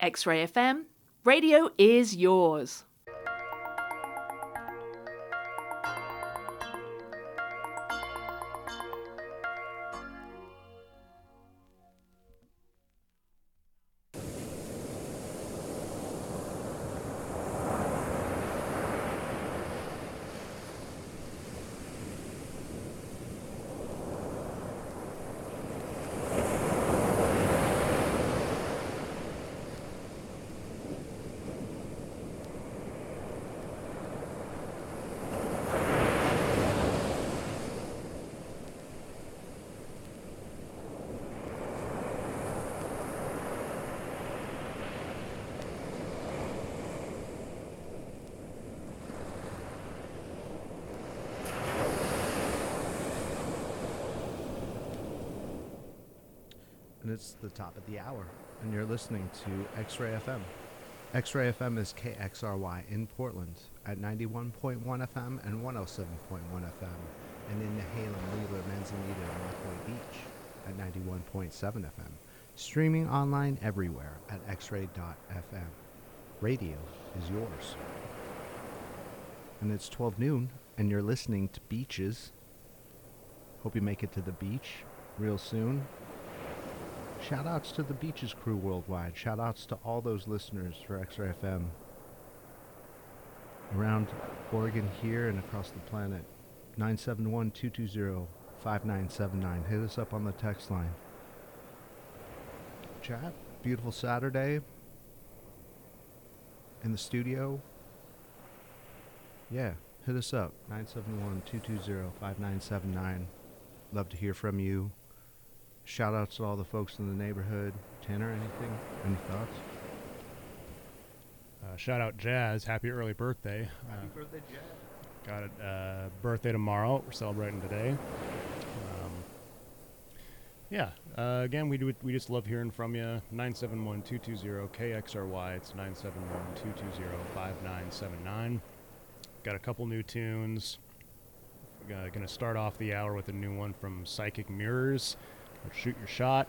X-Ray FM, radio is yours. And it's the top of the hour, and you're listening to X-Ray FM. X-Ray FM is KXRY in Portland at 91.1 FM and 107.1 FM, and in Nehalem, Wheeler, Manzanita, and Rockaway Beach at 91.7 FM. Streaming online everywhere at xray.fm. Radio is yours. And it's 12 noon, and you're listening to Beaches. Hope you make it to the beach real soon. Shout-outs to the Beaches crew worldwide. Shout-outs to all those listeners for X-Ray FM around Oregon here and across the planet. 971-220-5979. Hit us up on the text line. Chat, beautiful Saturday in the studio. Yeah, hit us up. 971-220-5979. Love to hear from you. Shout outs to all the folks in the neighborhood. Tanner, anything? Any thoughts? Shout out Jazz. Happy early birthday. Happy birthday, Jazz. Got a birthday tomorrow. We're celebrating today. Again, we just love hearing from you. 971-220-KXRY. It's 971-220-5979. Got a couple new tunes. Going to start off the hour with a new one from Psychic Mirrors. Shoot Your Shot.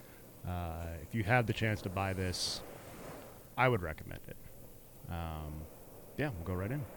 If you have the chance to buy this, I would recommend it. We'll go right in.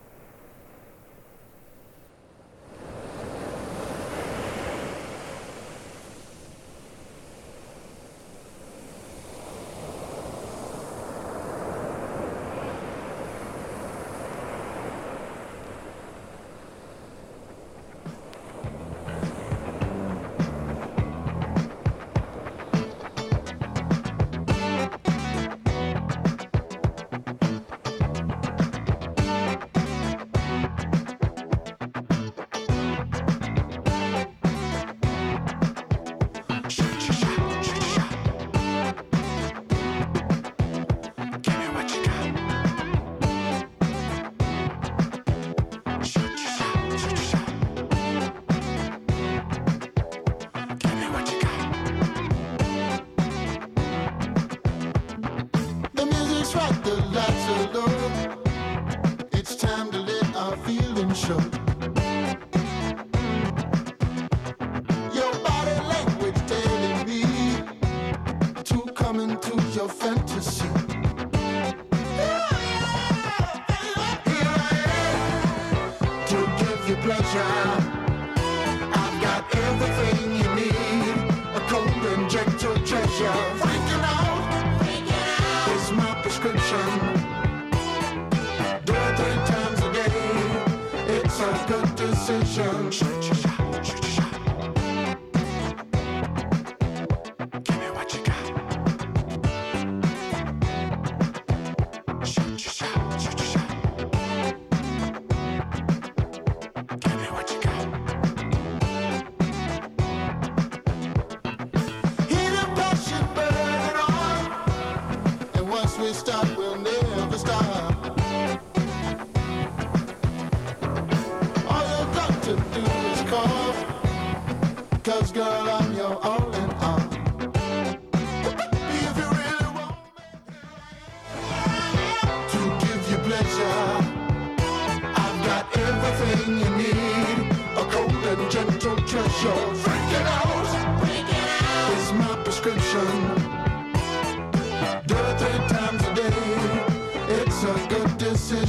Dirty times a day.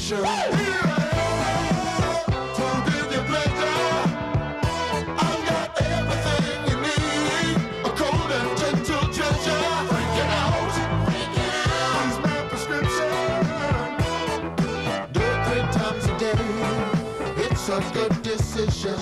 pressure. Here I am to give you pleasure. I've got everything you need, a cold and gentle treasure. Freak it out, here's my prescription. Do it 3 times a day, it's a good decision.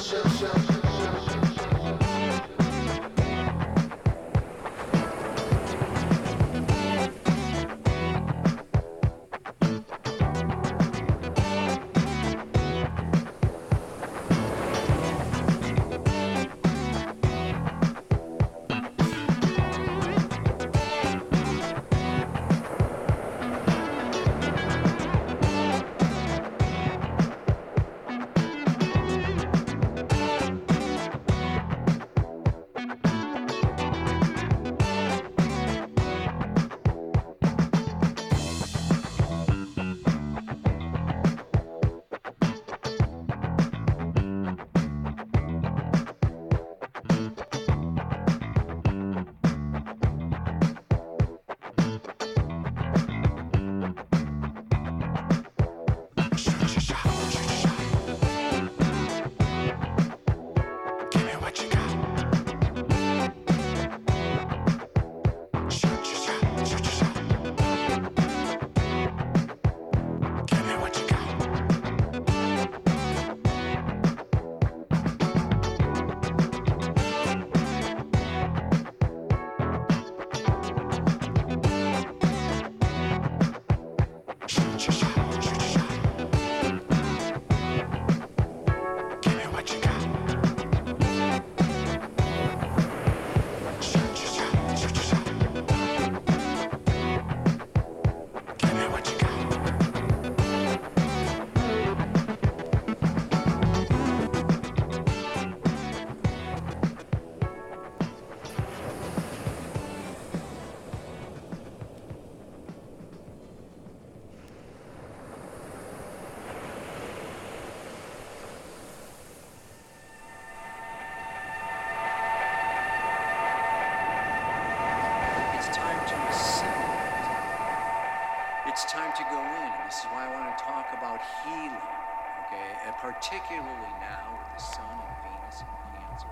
It's time to go in, and this is why I want to talk about healing, okay? And particularly now with the Sun and Venus and Cancer.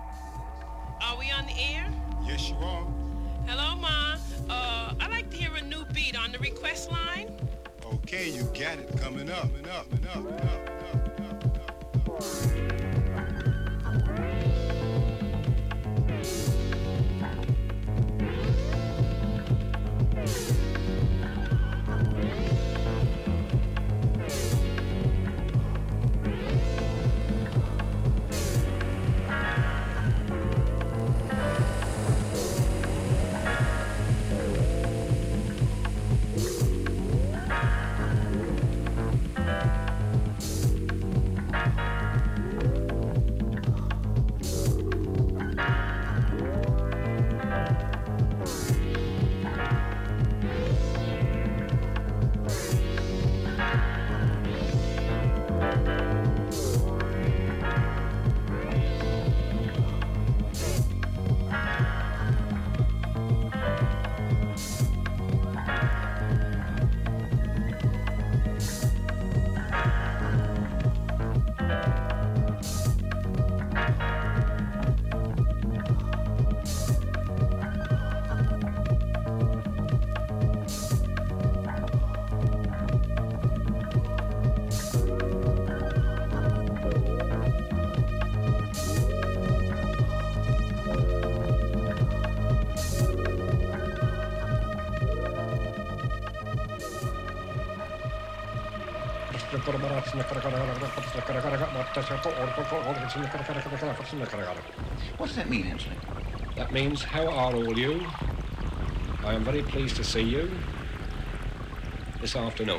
Are we on the air? Yes, you are. Hello, Ma. I'd like to hear a new beat on the request line. Okay, you got it coming up and up and up and up and up and up and up. What does that mean, Hensley? That means, how are all you? I am very pleased to see you this afternoon.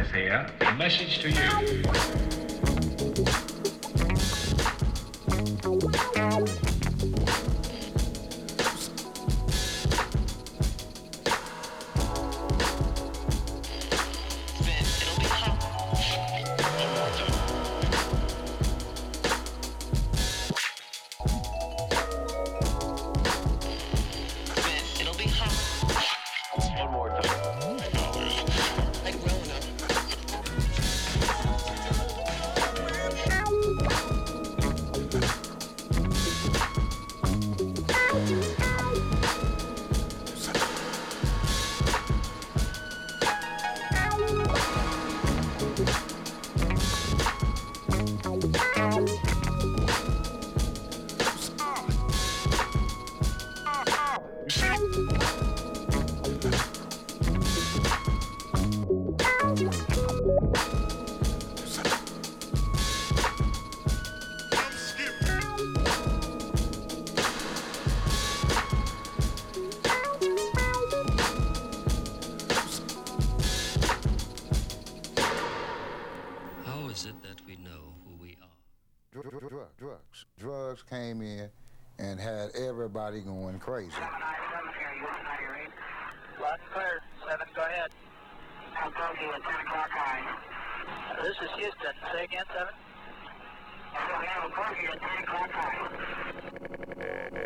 Thomas here. A message to you. How is it that we know who we are? Drugs came in and had everybody going crazy. 797 here, you want 98? Lots clear. 7, go ahead. I'll call you at 10 o'clock high. This is Houston. Say again, 7? I'll call you at 10 o'clock high.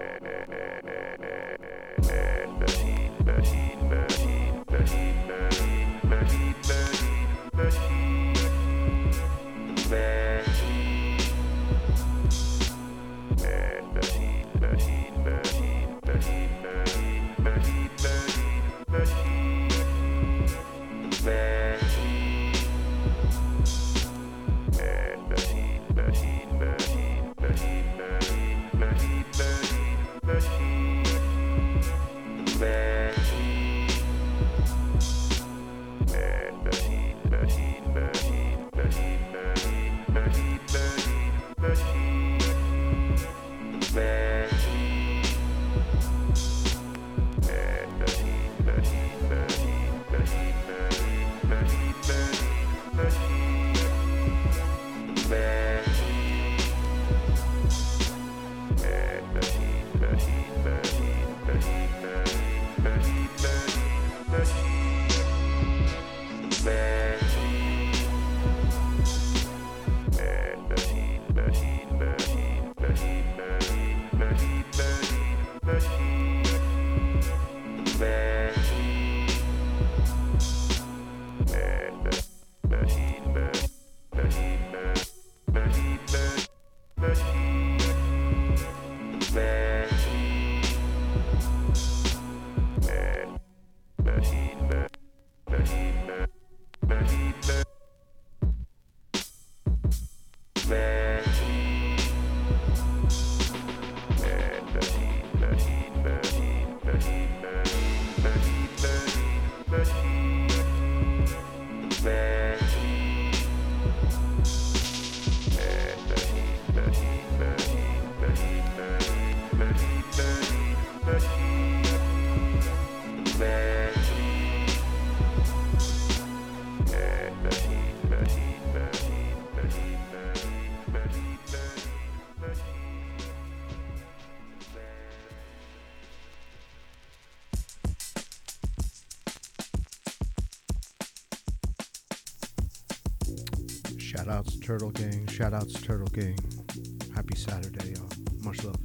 Shoutouts Turtle Gang. Shoutouts Turtle Gang. Happy Saturday, y'all. Much love.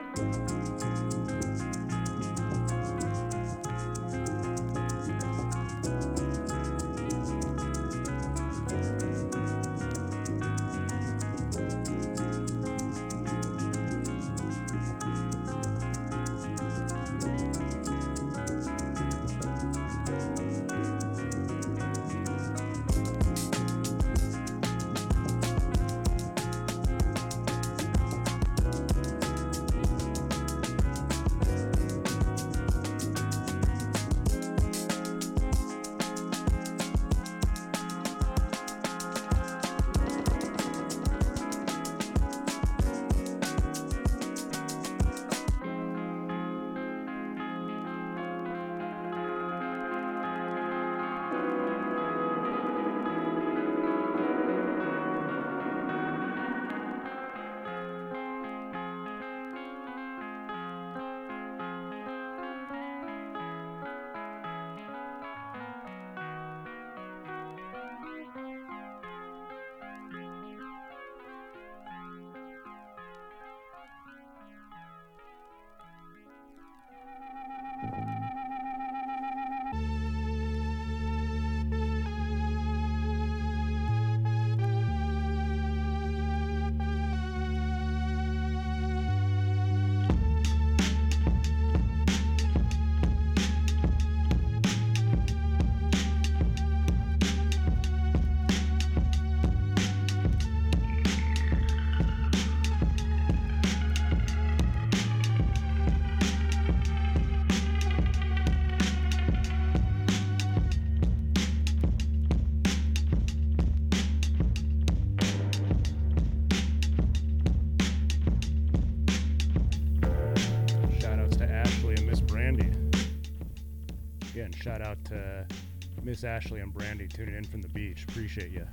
Again, shout out to Miss Ashley and Brandy tuning in from the beach. Appreciate you.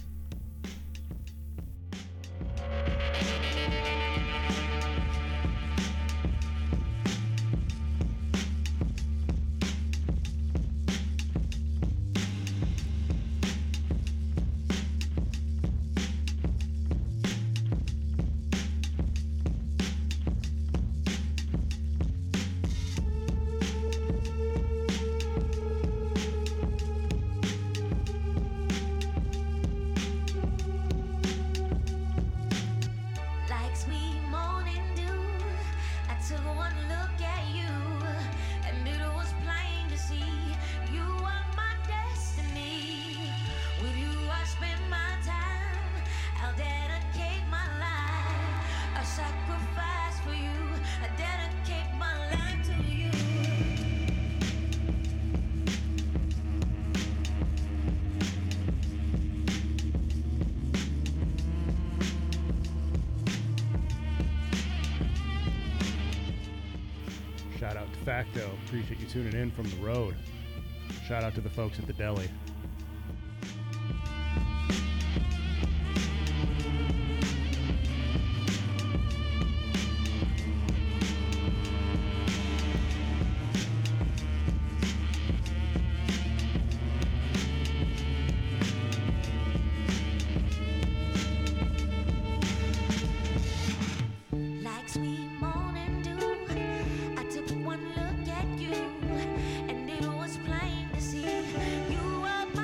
Shout out to Facto. Appreciate you tuning in from the road. Shout out to the folks at the deli. One look at you, and it was plain to see you are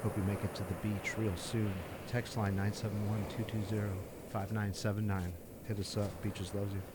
Hope you make it to the beach real soon. Text line 971-220-5979. Hit us up. Beaches loves you.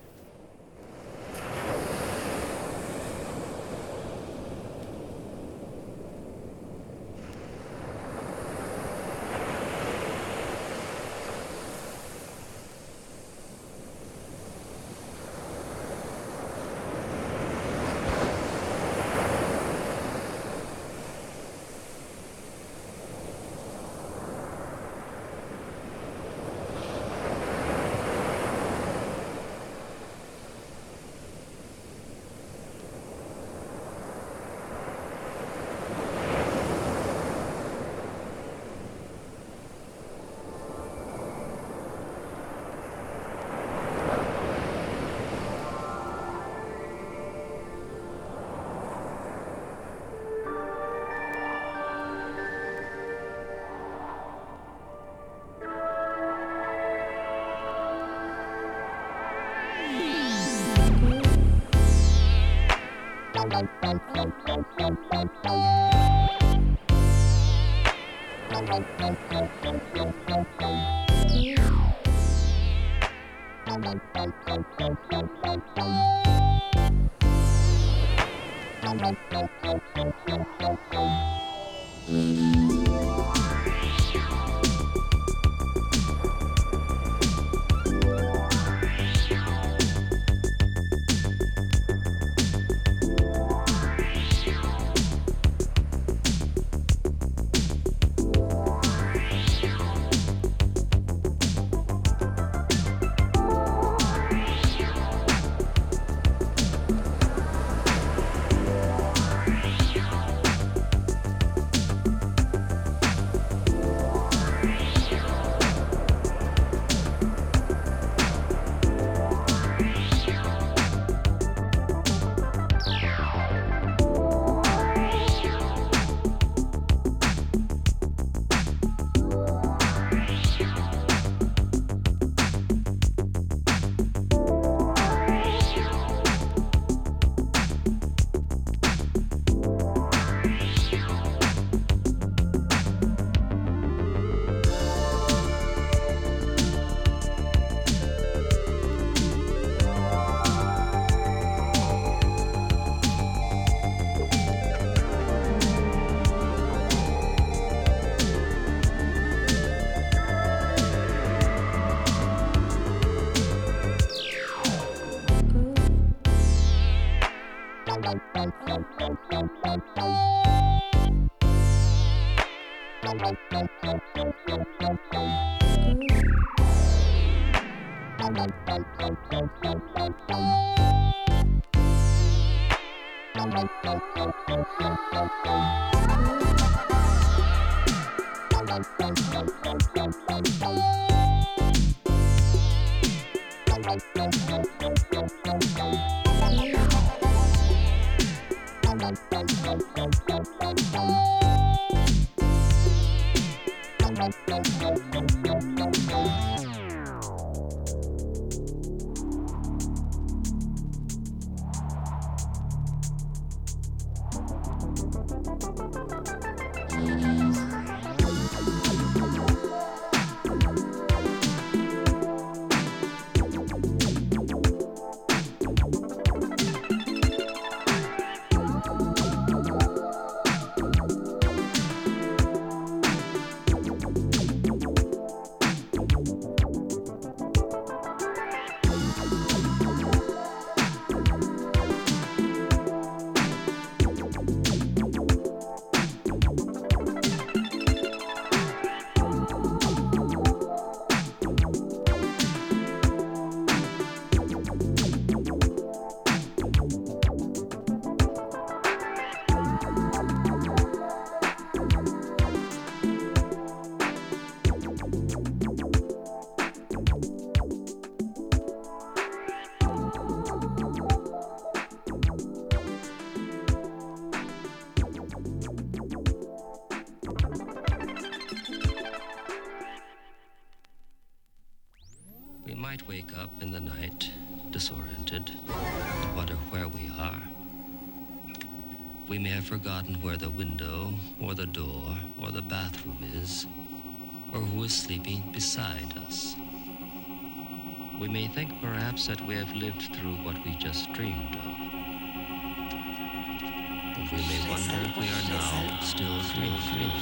We might wake up in the night, disoriented, to wonder where we are. We may have forgotten where the window, or the door, or the bathroom is, or who is sleeping beside us. We may think perhaps that we have lived through what we just dreamed of. Or we may wonder if we are now still dreaming.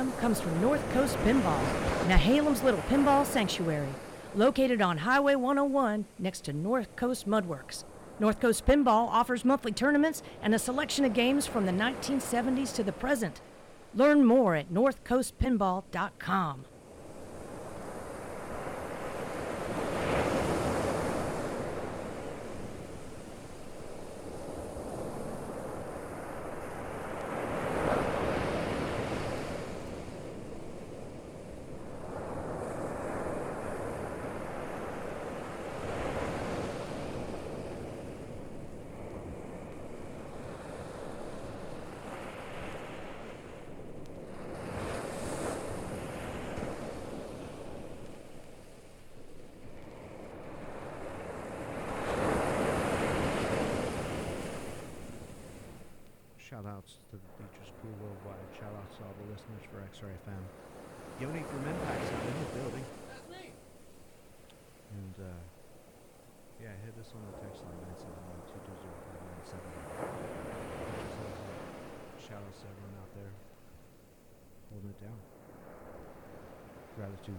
FM comes from North Coast Pinball, Nehalem's little pinball sanctuary, located on Highway 101 next to North Coast Mudworks. North Coast Pinball offers monthly tournaments and a selection of games from the 1970s to the present. Learn more at northcoastpinball.com. Shout outs to the Bleachers Crew worldwide. Shout outs to all the listeners for X-Ray FM. Yoni from Impact's out in the building. That's me. And yeah, hit us on the text line 971-220-5970. Shout outs to everyone out there holding it down. Gratitude.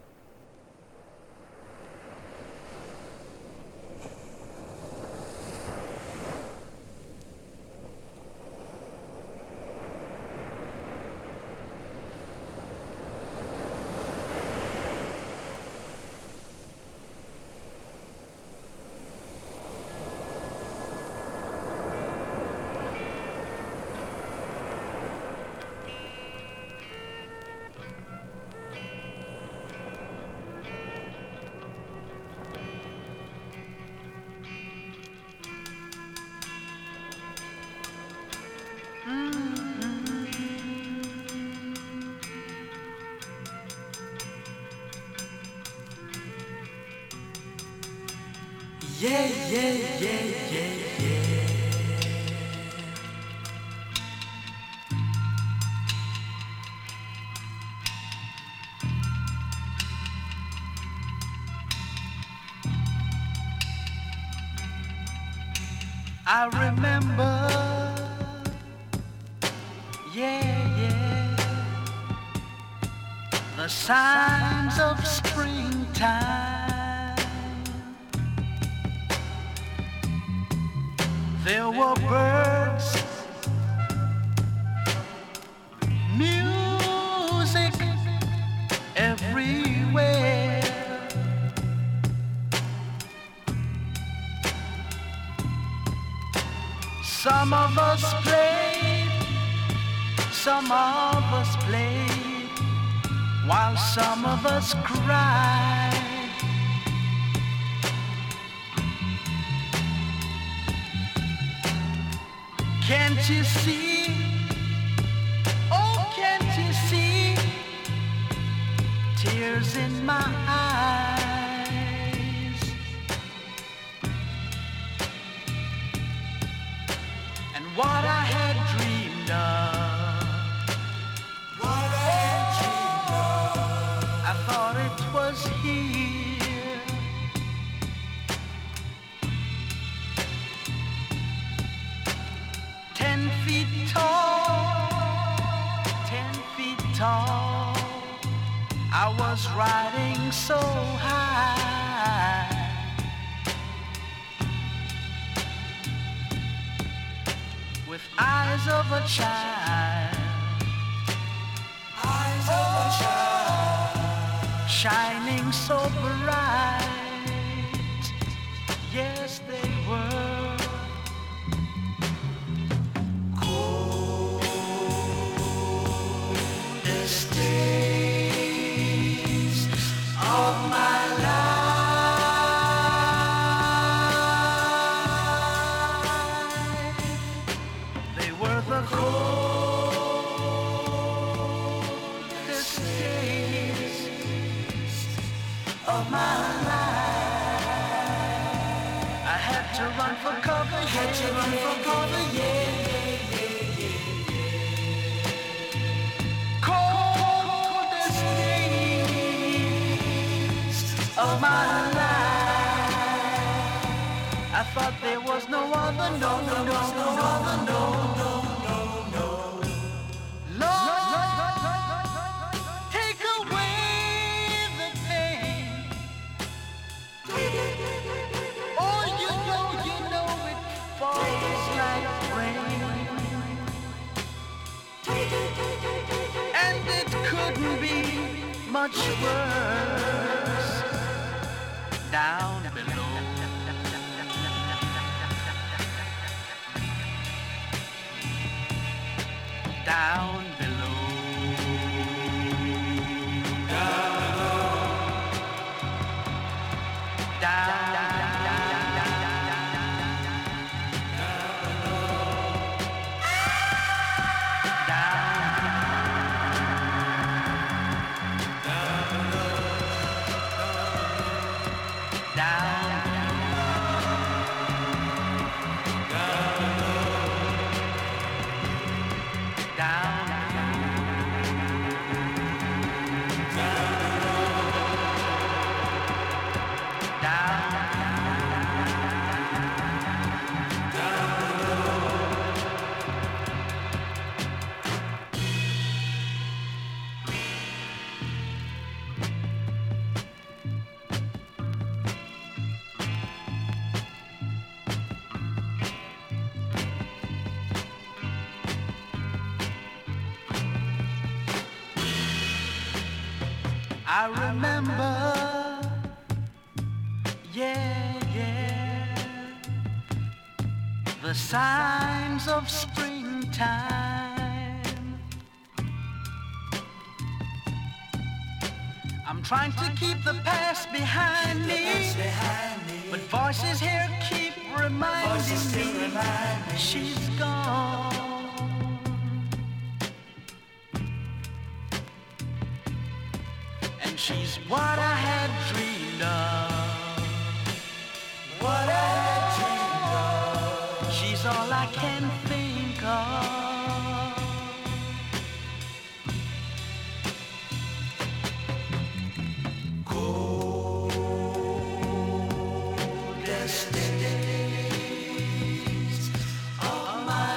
Yeah, yeah, yeah, yeah, yeah. I remember, yeah, yeah, the signs of springtime. There were birds, music everywhere. Some of us played, some of us played, while some of us cried. Can't you see? Oh, can't you see? Tears in my eyes. And what I had dreamed of, what I had dreamed of, I thought it was here. 10 feet tall, 10 feet tall, I was riding so high. With eyes of a child, eyes of a child, shining so bright, yes they were. Days of my life, they were the coldest days of my life. I had to run for cover, yeah. Of my life, I thought there was no other, no other, no. Lord, much worse down below. Down below. Down below. Down. I remember, yeah, the signs of springtime. I'm trying to keep the past behind me, but voices here keep reminding me she's gone. She's what I had dreamed of. What I had dreamed of. She's all I can think of. Coldest days of my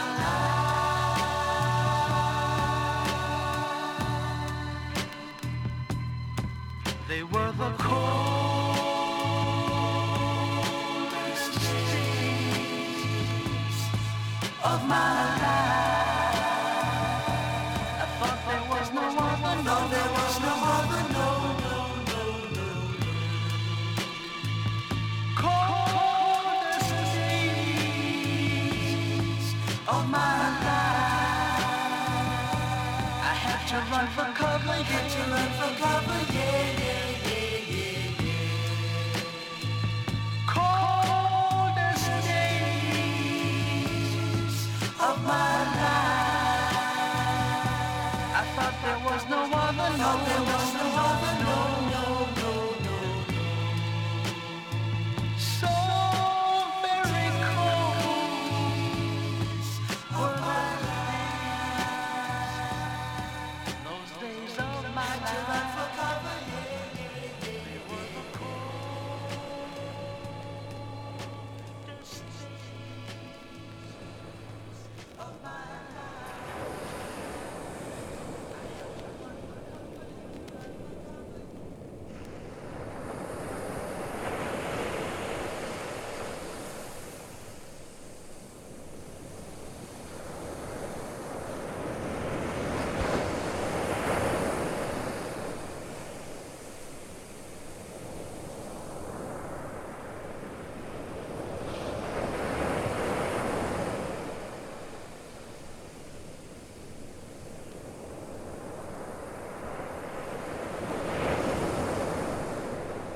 life. They were the coldest days of my life.